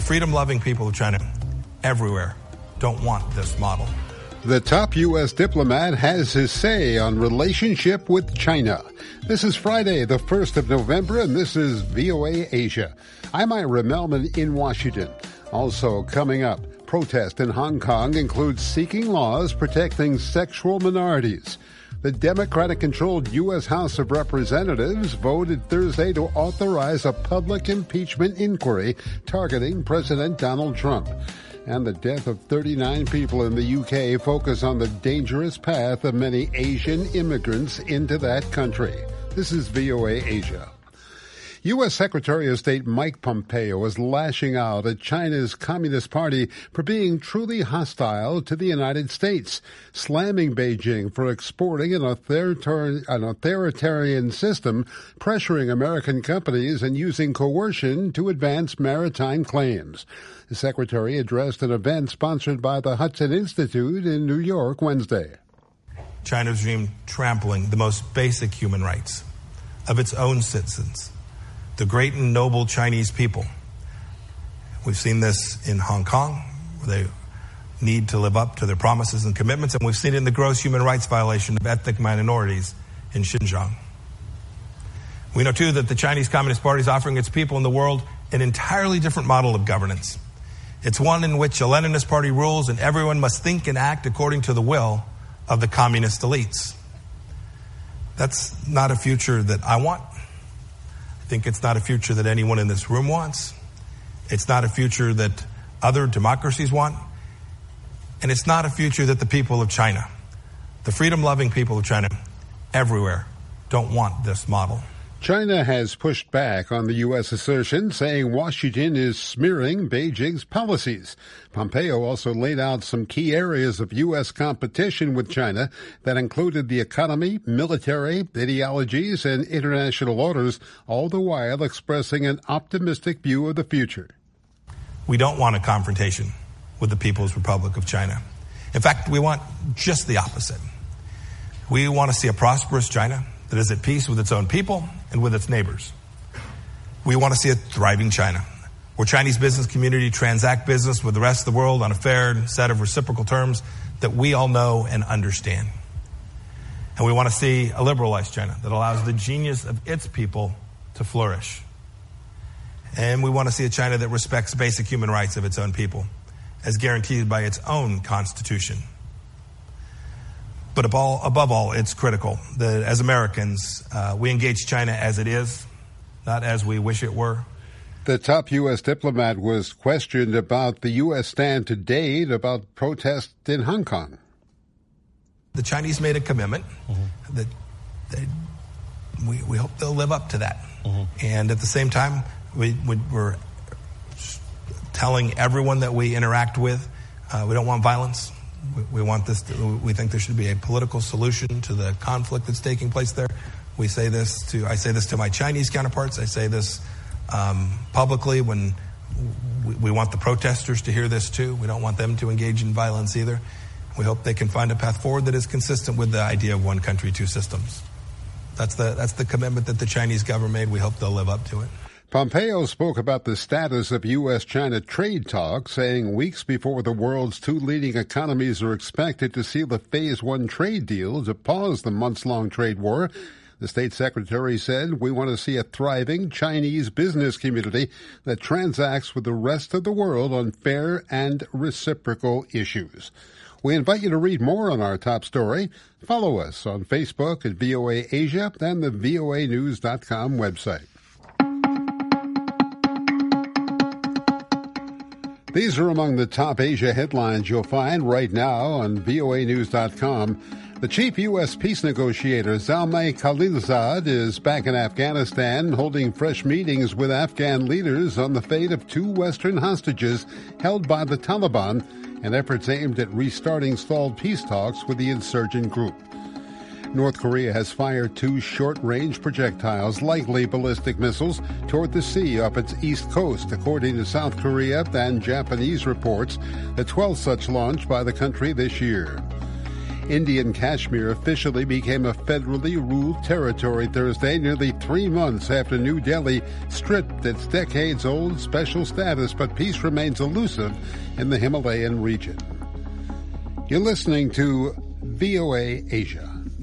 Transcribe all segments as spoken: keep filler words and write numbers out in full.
freedom-loving people of China everywhere don't want this model. The top U S diplomat has his say on relationship with China. This is Friday, the first of November, and this is V O A Asia. I'm Ira Melman in Washington. Also coming up, protest in Hong Kong includes seeking laws protecting sexual minorities. The Democratic-controlled U S House of Representatives voted Thursday to authorize a public impeachment inquiry targeting President Donald Trump. And the death of thirty-nine people in the U K focus on the dangerous path of many Asian immigrants into that country. This is V O A Asia. U S. Secretary of State Mike Pompeo is lashing out at China's Communist Party for being truly hostile to the United States, slamming Beijing for exporting an authoritarian, an authoritarian system, pressuring American companies and using coercion to advance maritime claims. The secretary addressed an event sponsored by the Hudson Institute in New York Wednesday. China's regime trampling the most basic human rights of its own citizens, the great and noble Chinese people. We've seen this in Hong Kong, where they need to live up to their promises and commitments, and we've seen it in the gross human rights violation of ethnic minorities in Xinjiang. We know, too, that the Chinese Communist Party is offering its people in the world an entirely different model of governance. It's one in which a Leninist party rules and everyone must think and act according to the will of the communist elites. That's not a future that I want. I think it's not a future that anyone in this room wants. It's not a future that other democracies want. And it's not a future that the people of China, the freedom-loving people of China everywhere, don't want this model. China has pushed back on the U S assertion, saying Washington is smearing Beijing's policies. Pompeo also laid out some key areas of U S competition with China that included the economy, military, ideologies, and international orders, all the while expressing an optimistic view of the future. We don't want a confrontation with the People's Republic of China. In fact, we want just the opposite. We want to see a prosperous China that is at peace with its own people and with its neighbors. We want to see a thriving China, where Chinese business community transact business with the rest of the world on a fair set of reciprocal terms that we all know and understand. And we want to see a liberalized China that allows the genius of its people to flourish. And we want to see a China that respects basic human rights of its own people, as guaranteed by its own constitution. But above all, above all, it's critical that as Americans, uh, we engage China as it is, not as we wish it were. The top U S diplomat was questioned about the U S stand to date about protests in Hong Kong. The Chinese made a commitment mm-hmm. that they, we, we hope they'll live up to that. Mm-hmm. And at the same time, we, we, we're telling everyone that we interact with, uh, we don't want violence. We want this. To, we think there should be a political solution to the conflict that's taking place there. We say this to. I say this to my Chinese counterparts. I say this um, publicly when we, we want the protesters to hear this too. We don't want them to engage in violence either. We hope they can find a path forward that is consistent with the idea of one country, two systems. That's the that's the commitment that the Chinese government made. We hope they'll live up to it. Pompeo spoke about the status of U S China trade talks, saying weeks before the world's two leading economies are expected to seal a phase one trade deal to pause the months-long trade war. The state secretary said, we want to see a thriving Chinese business community that transacts with the rest of the world on fair and reciprocal issues. We invite you to read more on our top story. Follow us on Facebook at V O A Asia and the V O A news dot com website. These are among the top Asia headlines you'll find right now on V O A news dot com. The chief U S peace negotiator, Zalmay Khalilzad, is back in Afghanistan holding fresh meetings with Afghan leaders on the fate of two Western hostages held by the Taliban and efforts aimed at restarting stalled peace talks with the insurgent group. North Korea has fired two short-range projectiles, likely ballistic missiles, toward the sea off its east coast, according to South Korea and Japanese reports, the twelfth such launch by the country this year. Indian Kashmir officially became a federally ruled territory Thursday, nearly three months after New Delhi stripped its decades-old special status, but peace remains elusive in the Himalayan region. You're listening to V O A Asia.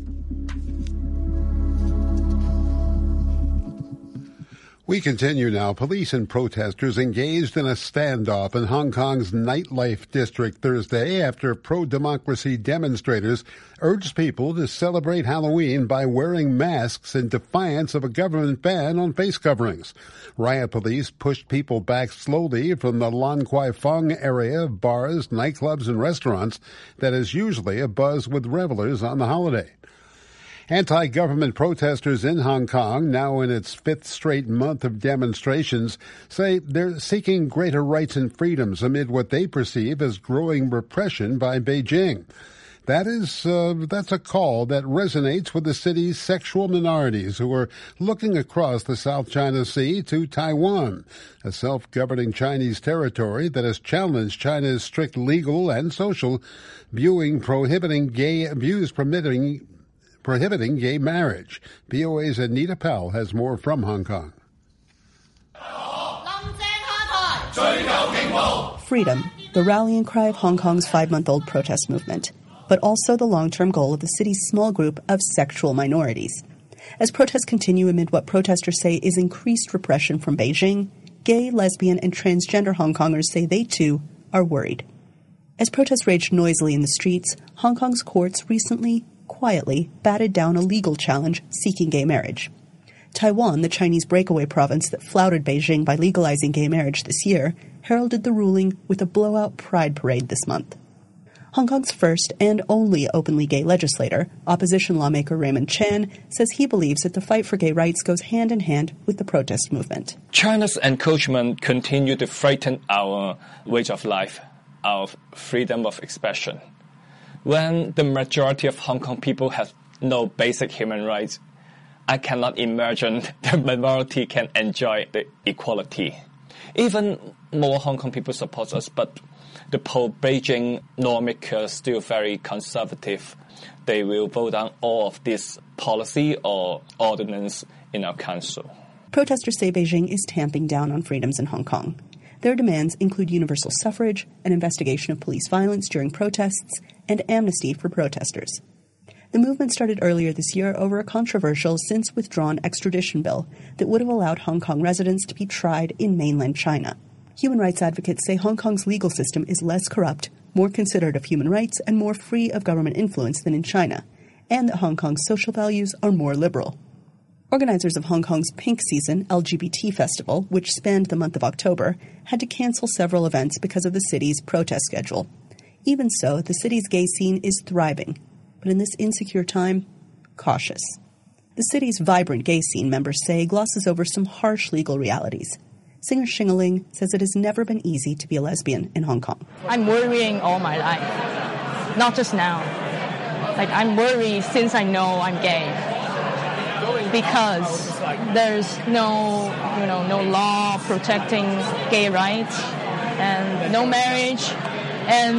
We continue now. Police and protesters engaged in a standoff in Hong Kong's nightlife district Thursday after pro-democracy demonstrators urged people to celebrate Halloween by wearing masks in defiance of a government ban on face coverings. Riot police pushed people back slowly from the Lan Kwai Fong area of bars, nightclubs, and restaurants that is usually abuzz with revelers on the holiday. Anti-government protesters in Hong Kong, now in its fifth straight month of demonstrations, say they're seeking greater rights and freedoms amid what they perceive as growing repression by Beijing. That is, uh, that's a call that resonates with the city's sexual minorities who are looking across the South China Sea to Taiwan, a self-governing Chinese territory that has challenged China's strict legal and social viewing prohibiting gay views permitting prohibiting gay marriage. V O A's Anita Powell has more from Hong Kong. Freedom, the rallying cry of Hong Kong's five-month-old protest movement, but also the long-term goal of the city's small group of sexual minorities. As protests continue amid what protesters say is increased repression from Beijing, gay, lesbian, and transgender Hong Kongers say they, too, are worried. As protests raged noisily in the streets, Hong Kong's courts recently quietly batted down a legal challenge seeking gay marriage. Taiwan, the Chinese breakaway province that flouted Beijing by legalizing gay marriage this year, heralded the ruling with a blowout pride parade this month. Hong Kong's first and only openly gay legislator, opposition lawmaker Raymond Chan, says he believes that the fight for gay rights goes hand in hand with the protest movement. China's encroachment continues to frighten our way of life, our freedom of expression. When the majority of Hong Kong people have no basic human rights, I cannot imagine the minority can enjoy the equality. Even more Hong Kong people support us, but the pro-Beijing lawmakers are still very conservative. They will vote down all of this policy or ordinance in our council. Protesters say Beijing is tamping down on freedoms in Hong Kong. Their demands include universal suffrage, an investigation of police violence during protests, and amnesty for protesters. The movement started earlier this year over a controversial, since-withdrawn extradition bill that would have allowed Hong Kong residents to be tried in mainland China. Human rights advocates say Hong Kong's legal system is less corrupt, more considerate of human rights, and more free of government influence than in China, and that Hong Kong's social values are more liberal. Organizers of Hong Kong's Pink Season L G B T Festival, which spanned the month of October, had to cancel several events because of the city's protest schedule. Even so, the city's gay scene is thriving, but in this insecure time, cautious. The city's vibrant gay scene, members say, glosses over some harsh legal realities. Singer Xing says it has never been easy to be a lesbian in Hong Kong. I'm worrying all my life, not just now. Like, I'm worried since I know I'm gay. Because there's no, you know, no law protecting gay rights and no marriage, and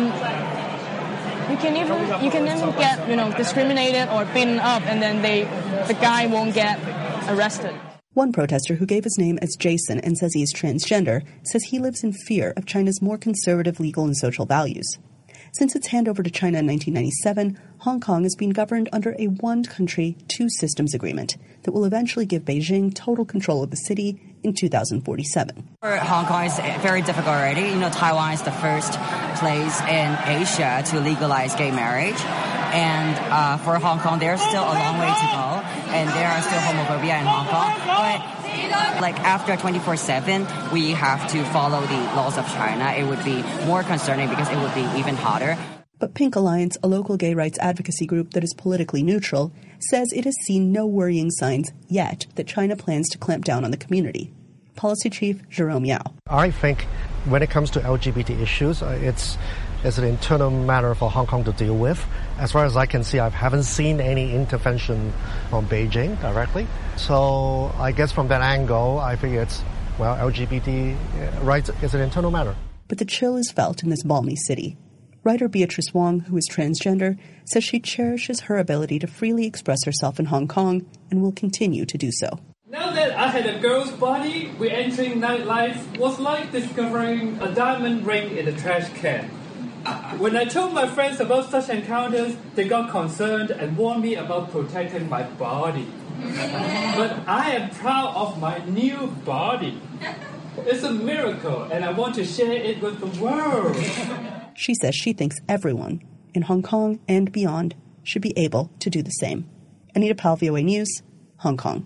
you can even you can even get, you know, discriminated or beaten up, and then they the guy won't get arrested. One protester who gave his name as Jason and says he is transgender says he lives in fear of China's more conservative legal and social values. Since its handover to China in nineteen ninety-seven, Hong Kong has been governed under a one-country, two-systems agreement that will eventually give Beijing total control of the city in two thousand forty-seven. For Hong Kong, it's very difficult already. You know, Taiwan is the first place in Asia to legalize gay marriage. And uh, for Hong Kong, there's still a long way to go. And there are still homophobia in Hong Kong. But like after twenty-four seven, we have to follow the laws of China. It would be more concerning because it would be even hotter. But Pink Alliance, a local gay rights advocacy group that is politically neutral, says it has seen no worrying signs yet that China plans to clamp down on the community. Policy Chief Jerome Yao. I think when it comes to L G B T issues, uh, it's it's an internal matter for Hong Kong to deal with. As far as I can see, I haven't seen any intervention from Beijing directly. So I guess from that angle, I think it's, well, L G B T rights is an internal matter. But the chill is felt in this balmy city. Writer Beatrice Wong, who is transgender, says she cherishes her ability to freely express herself in Hong Kong and will continue to do so. Now that I had a girl's body, re-entering nightlife was like discovering a diamond ring in a trash can. When I told my friends about such encounters, they got concerned and warned me about protecting my body. But I am proud of my new body. It's a miracle, and I want to share it with the world. She says she thinks everyone in Hong Kong and beyond should be able to do the same. Anita Powell, V O A News, Hong Kong.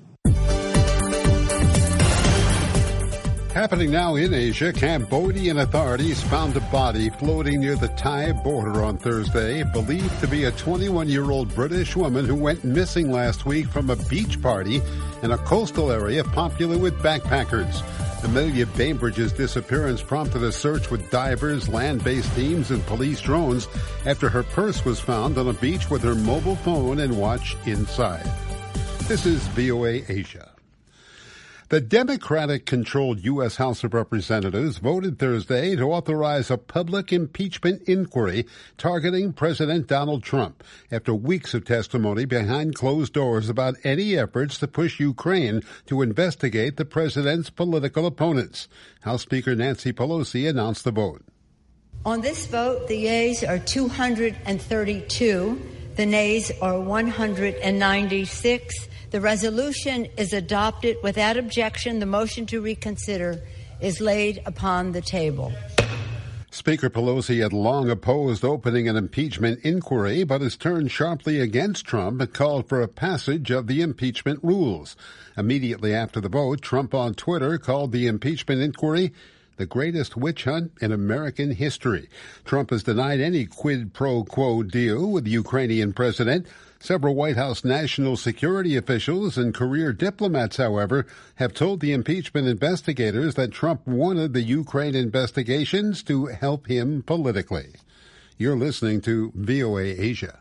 Happening now in Asia, Cambodian authorities found a body floating near the Thai border on Thursday, believed to be a twenty-one-year-old British woman who went missing last week from a beach party in a coastal area popular with backpackers. Amelia Bainbridge's disappearance prompted a search with divers, land-based teams, and police drones after her purse was found on a beach with her mobile phone and watch inside. This is V O A Asia. The Democratic-controlled U S House of Representatives voted Thursday to authorize a public impeachment inquiry targeting President Donald Trump after weeks of testimony behind closed doors about any efforts to push Ukraine to investigate the president's political opponents. House Speaker Nancy Pelosi announced the vote. On this vote, the yeas are two hundred thirty-two, the nays are one hundred ninety-six. The resolution is adopted without objection. The motion to reconsider is laid upon the table. Speaker Pelosi had long opposed opening an impeachment inquiry, but has turned sharply against Trump and called for a passage of the impeachment rules. Immediately after the vote, Trump on Twitter called the impeachment inquiry the greatest witch hunt in American history. Trump has denied any quid pro quo deal with the Ukrainian president. Several White House national security officials and career diplomats, however, have told the impeachment investigators that Trump wanted the Ukraine investigations to help him politically. You're listening to V O A Asia.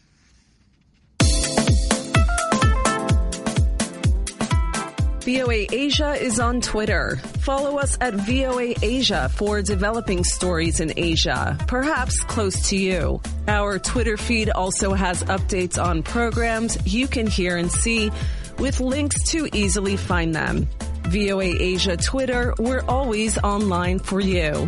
V O A Asia is on Twitter. Follow us at V O A Asia for developing stories in Asia, perhaps close to you. Our Twitter feed also has updates on programs you can hear and see with links to easily find them. V O A Asia Twitter, we're always online for you.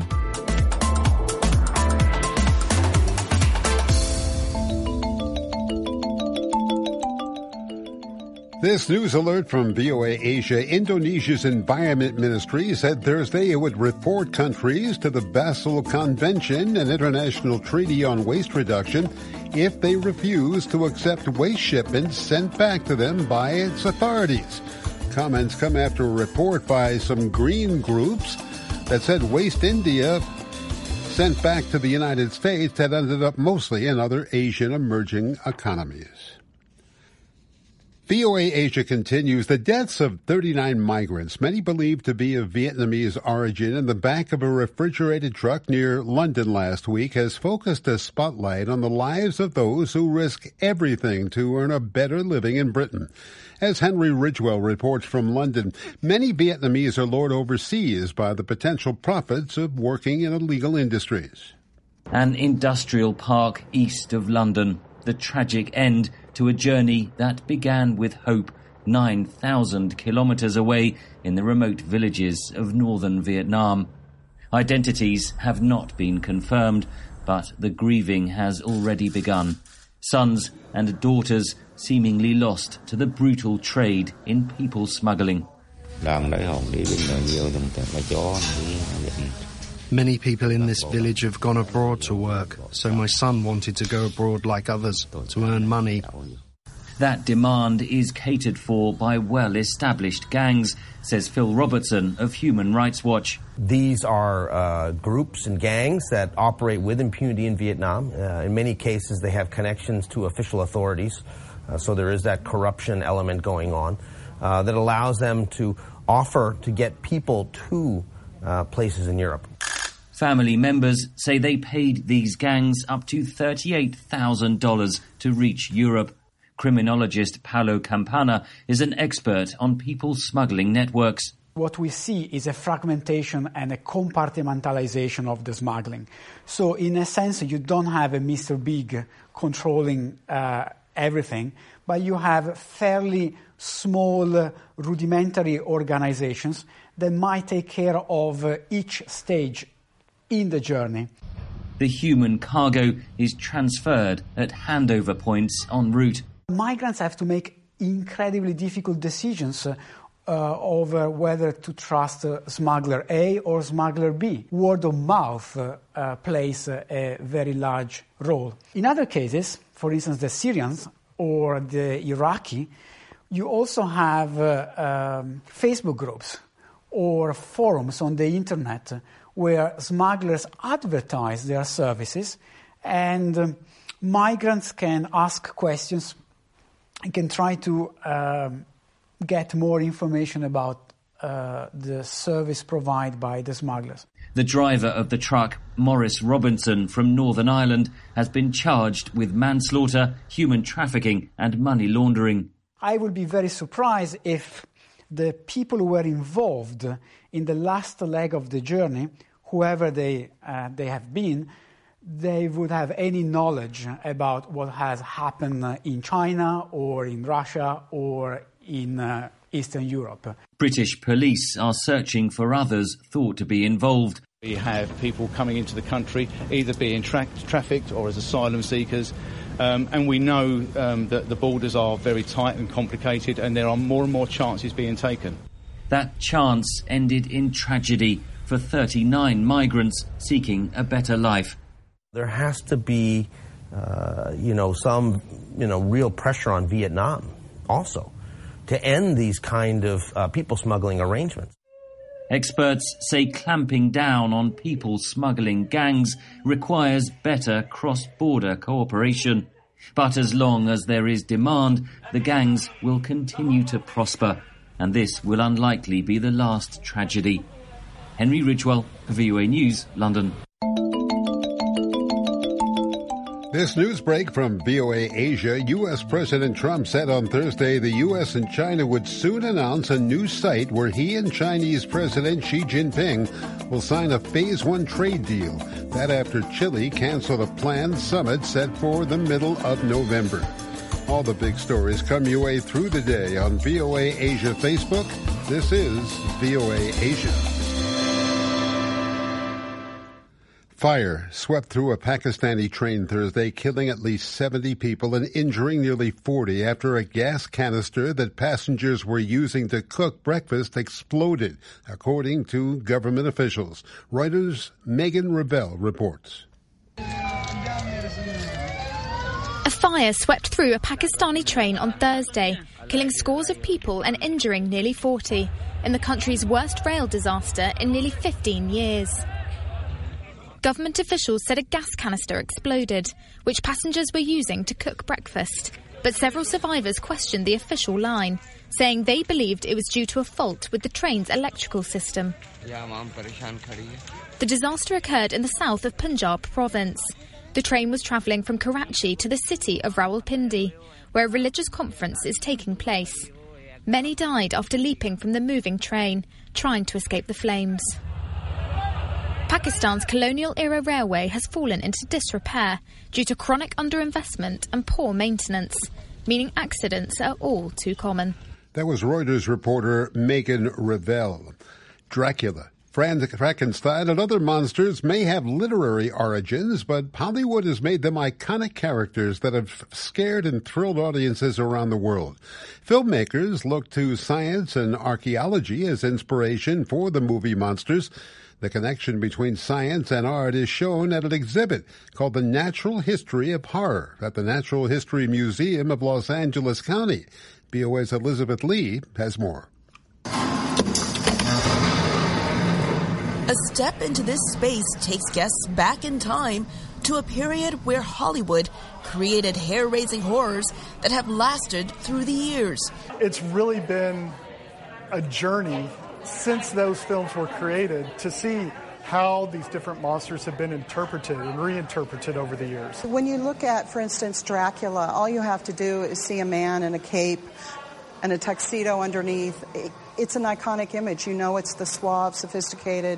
This news alert from V O A Asia. Indonesia's Environment Ministry said Thursday it would report countries to the Basel Convention, an international treaty on waste reduction, if they refuse to accept waste shipments sent back to them by its authorities. Comments come after a report by some green groups that said waste India sent back to the United States had ended up mostly in other Asian emerging economies. V O A Asia continues. The deaths of thirty-nine migrants, many believed to be of Vietnamese origin, in the back of a refrigerated truck near London last week has focused a spotlight on the lives of those who risk everything to earn a better living in Britain. As Henry Ridgewell reports from London, many Vietnamese are lured overseas by the potential profits of working in illegal industries. An industrial park east of London. The tragic end to a journey that began with hope nine thousand kilometres away in the remote villages of northern Vietnam. Identities have not been confirmed, but the grieving has already begun. Sons and daughters seemingly lost to the brutal trade in people smuggling. Many people in this village have gone abroad to work, so my son wanted to go abroad like others to earn money. That demand is catered for by well-established gangs, says Phil Robertson of Human Rights Watch. These are uh, groups and gangs that operate with impunity in Vietnam. Uh, in many cases, they have connections to official authorities, uh, so there is that corruption element going on uh, that allows them to offer to get people to uh, places in Europe. Family members say they paid these gangs up to thirty-eight thousand dollars to reach Europe. Criminologist Paolo Campana is an expert on people smuggling networks. what we see is a fragmentation and a compartmentalization of the smuggling. So in a sense, you don't have a Mister Big controlling uh, everything, but you have fairly small, uh, rudimentary organizations that might take care of uh, each stage in the journey. The human cargo is transferred at handover points en route. Migrants have to make incredibly difficult decisions uh, uh, over whether to trust uh, smuggler A or smuggler B. Word of mouth uh, uh, plays uh, a very large role. In other cases, for instance, the Syrians or the Iraqi, you also have uh, um, Facebook groups or forums on the internet where smugglers advertise their services, and um, migrants can ask questions and can try to um, get more information about uh, the service provided by the smugglers. The driver of the truck, Maurice Robinson from Northern Ireland, has been charged with manslaughter, human trafficking and money laundering. I would be very surprised if the people who were involved in the last leg of the journey, whoever they uh, they have been, they would have any knowledge about what has happened in China or in Russia or in uh, Eastern Europe. British police are searching for others thought to be involved. We have people coming into the country, either being tra- trafficked or as asylum seekers. Um, and we know um, that the borders are very tight and complicated, and there are more and more chances being taken. That chance ended in tragedy for thirty-nine migrants seeking a better life. There has to be, uh, you know, some, you know, real pressure on Vietnam also to end these kind of uh, people smuggling arrangements. Experts say clamping down on people smuggling gangs requires better cross-border cooperation. But as long as there is demand, the gangs will continue to prosper, and this will unlikely be the last tragedy. Henry Ridgewell, V O A News, London. This news break from V O A Asia, U S. President Trump said on Thursday the U S and China would soon announce a new site where he and Chinese President Xi Jinping will sign a phase one trade deal. That after Chile canceled a planned summit set for the middle of November. All the big stories come your way through the day on V O A Asia Facebook. This is V O A Asia. Fire swept through a Pakistani train Thursday, killing at least seventy people and injuring nearly forty after a gas canister that passengers were using to cook breakfast exploded, according to government officials. Reuters' Megan Rebell reports. A fire swept through a Pakistani train on Thursday, killing scores of people and injuring nearly forty, in the country's worst rail disaster in nearly fifteen years. Government officials said a gas canister exploded, which passengers were using to cook breakfast. But several survivors questioned the official line, saying they believed it was due to a fault with the train's electrical system. The disaster occurred in the south of Punjab province. The train was travelling from Karachi to the city of Rawalpindi, where a religious conference is taking place. Many died after leaping from the moving train, trying to escape the flames. Pakistan's colonial-era railway has fallen into disrepair due to chronic underinvestment and poor maintenance, meaning accidents are all too common. That was Reuters reporter Megan Revell. Dracula, Frankenstein, and other monsters may have literary origins, but Hollywood has made them iconic characters that have scared and thrilled audiences around the world. Filmmakers look to science and archaeology as inspiration for the movie monsters. The connection between science and art is shown at an exhibit called The Natural History of Horror at the Natural History Museum of Los Angeles County. V O A's Elizabeth Lee has more. A step into this space takes guests back in time to a period where Hollywood created hair-raising horrors that have lasted through the years. It's really been a journey since those films were created to see how these different monsters have been interpreted and reinterpreted over the years. When you look at, for instance, Dracula, all you have to do is see a man in a cape and a tuxedo underneath. It's an iconic image. You know it's the suave, sophisticated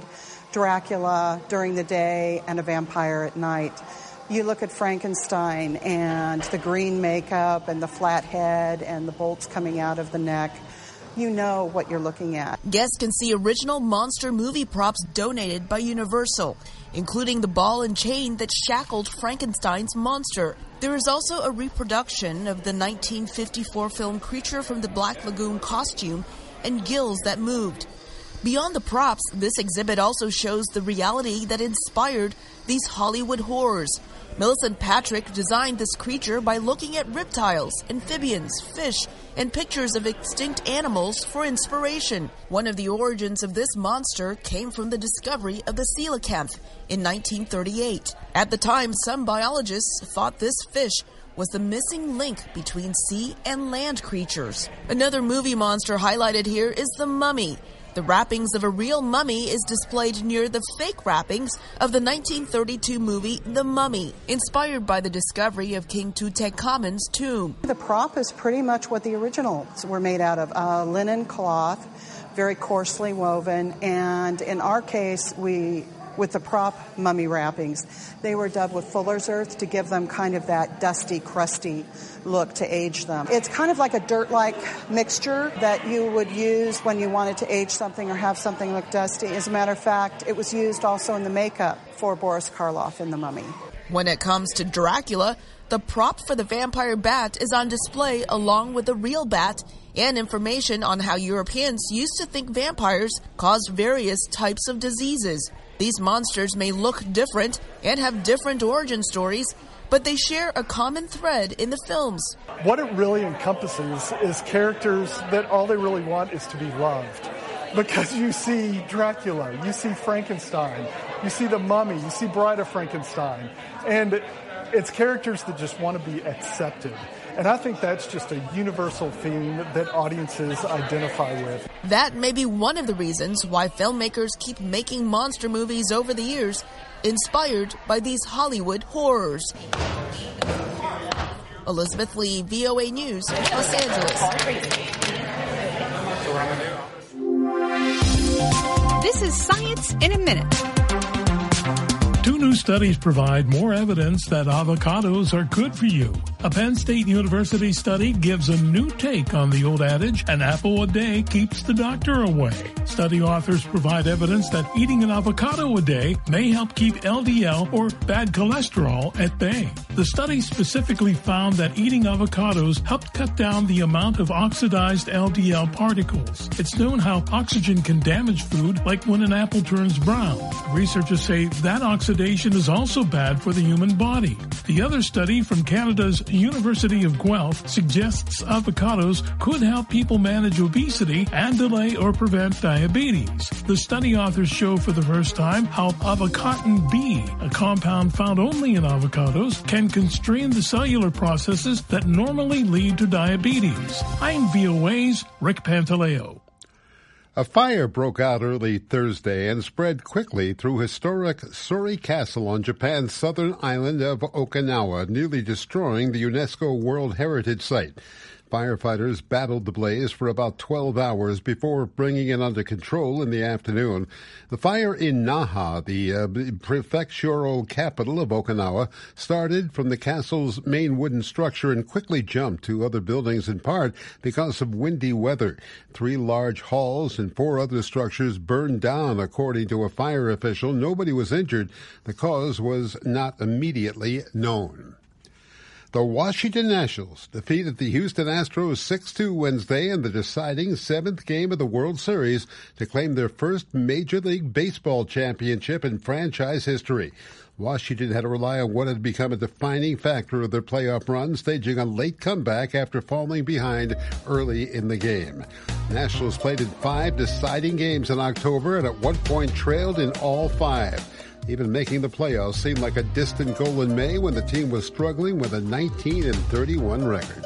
Dracula during the day and a vampire at night. You look at Frankenstein and the green makeup and the flat head and the bolts coming out of the neck. You know what you're looking at. Guests can see original monster movie props donated by Universal, including the ball and chain that shackled Frankenstein's monster. There is also a reproduction of the nineteen fifty-four film Creature from the Black Lagoon costume and gills that moved. Beyond the props, this exhibit also shows the reality that inspired these Hollywood horrors. Millicent Patrick designed this creature by looking at reptiles, amphibians, fish, and pictures of extinct animals for inspiration. One of the origins of this monster came from the discovery of the coelacanth in nineteen thirty-eight. At the time, some biologists thought this fish was the missing link between sea and land creatures. Another movie monster highlighted here is the mummy. The wrappings of a real mummy is displayed near the fake wrappings of the nineteen thirty-two movie The Mummy, inspired by the discovery of King Tutankhamun's tomb. The prop is pretty much what the originals were made out of, uh, linen cloth, very coarsely woven, and in our case, we, with the prop mummy wrappings, they were dubbed with fuller's earth to give them kind of that dusty, crusty look to age them. It's kind of like a dirt-like mixture that you would use when you wanted to age something or have something look dusty. As a matter of fact, it was used also in the makeup for Boris Karloff in The Mummy. When it comes to Dracula, the prop for the vampire bat is on display along with the real bat and information on how Europeans used to think vampires caused various types of diseases. These monsters may look different and have different origin stories, but they share a common thread in the films. What it really encompasses is characters that all they really want is to be loved. Because you see Dracula, you see Frankenstein, you see the Mummy, you see Bride of Frankenstein, and it's characters that just want to be accepted. And I think that's just a universal theme that audiences identify with. That may be one of the reasons why filmmakers keep making monster movies over the years, inspired by these Hollywood horrors. Elizabeth Lee, V O A News, Los Angeles. This is Science in a Minute. Two new studies provide more evidence that avocados are good for you. A Penn State University study gives a new take on the old adage, an apple a day keeps the doctor away. Study authors provide evidence that eating an avocado a day may help keep L D L or bad cholesterol at bay. The study specifically found that eating avocados helped cut down the amount of oxidized L D L particles. It's known how oxygen can damage food, like when an apple turns brown. Researchers say that oxidation is also bad for the human body. The other study from Canada's University of Guelph suggests avocados could help people manage obesity and delay or prevent diabetes. The study authors show for the first time how avocatin B, a compound found only in avocados, can constrain the cellular processes that normally lead to diabetes. I'm V O A's Rick Pantaleo. A fire broke out early Thursday and spread quickly through historic Suri Castle on Japan's southern island of Okinawa, nearly destroying the UNESCO World Heritage Site. Firefighters battled the blaze for about twelve hours before bringing it under control in the afternoon. The fire in Naha, the uh, prefectural capital of Okinawa, started from the castle's main wooden structure and quickly jumped to other buildings, in part because of windy weather. Three large halls and four other structures burned down, according to a fire official. Nobody was injured. The cause was not immediately known. The Washington Nationals defeated the Houston Astros six two Wednesday in the deciding seventh game of the World Series to claim their first Major League Baseball championship in franchise history. Washington had to rely on what had become a defining factor of their playoff run, staging a late comeback after falling behind early in the game. Nationals played in five deciding games in October and at one point trailed in all five. Even making the playoffs seemed like a distant goal in May when the team was struggling with a nineteen and thirty-one record.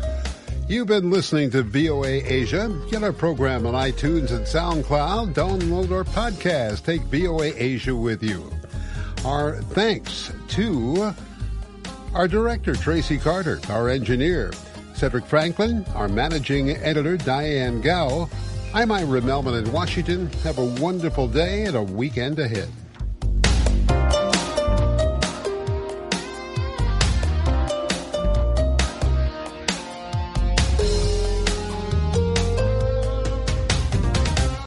You've been listening to V O A Asia. Get our program on iTunes and SoundCloud. Download our podcast. Take V O A Asia with you. Our thanks to our director, Tracy Carter, our engineer, Cedric Franklin, our managing editor, Diane Gao, I'm Ira Melman in Washington. Have a wonderful day and a weekend ahead.